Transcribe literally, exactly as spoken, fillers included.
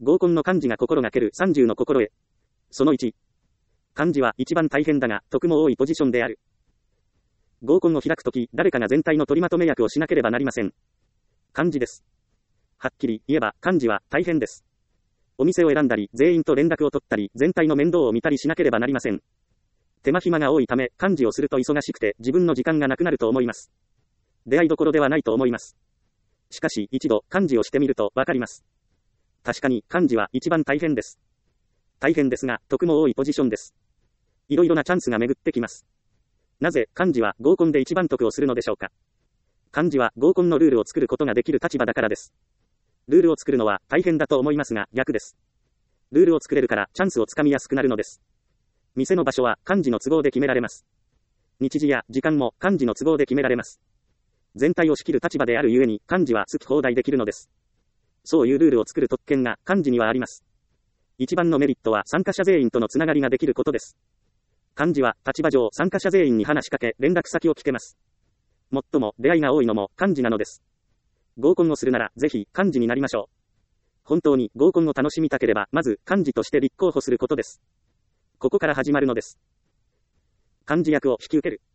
合コンの幹事が心がけるさんじゅうの心得。そのいち。幹事は一番大変だが、得も多いポジションである。合コンを開くとき、誰かが全体の取りまとめ役をしなければなりません。幹事です。はっきり言えば、幹事は大変です。お店を選んだり、全員と連絡を取ったり、全体の面倒を見たりしなければなりません。手間暇が多いため、幹事をすると忙しくて、自分の時間がなくなると思います。出会いどころではないと思います。しかし、一度、幹事をしてみると、わかります。確かに、幹事は一番大変です。大変ですが、得も多いポジションです。いろいろなチャンスが巡ってきます。なぜ、幹事は合コンで一番得をするのでしょうか。幹事は合コンのルールを作ることができる立場だからです。ルールを作るのは大変だと思いますが、逆です。ルールを作れるから、チャンスをつかみやすくなるのです。店の場所は幹事の都合で決められます。日時や時間も幹事の都合で決められます。全体を仕切る立場であるゆえに、幹事は好き放題できるのです。そういうルールを作る特権が幹事にはあります。一番のメリットは参加者全員とのつながりができることです。幹事は立場上参加者全員に話しかけ、連絡先を聞けます。もっとも出会いが多いのも幹事なのです。合コンをするならぜひ幹事になりましょう。本当に合コンを楽しみたければ、まず幹事として立候補することです。ここから始まるのです。幹事役を引き受ける。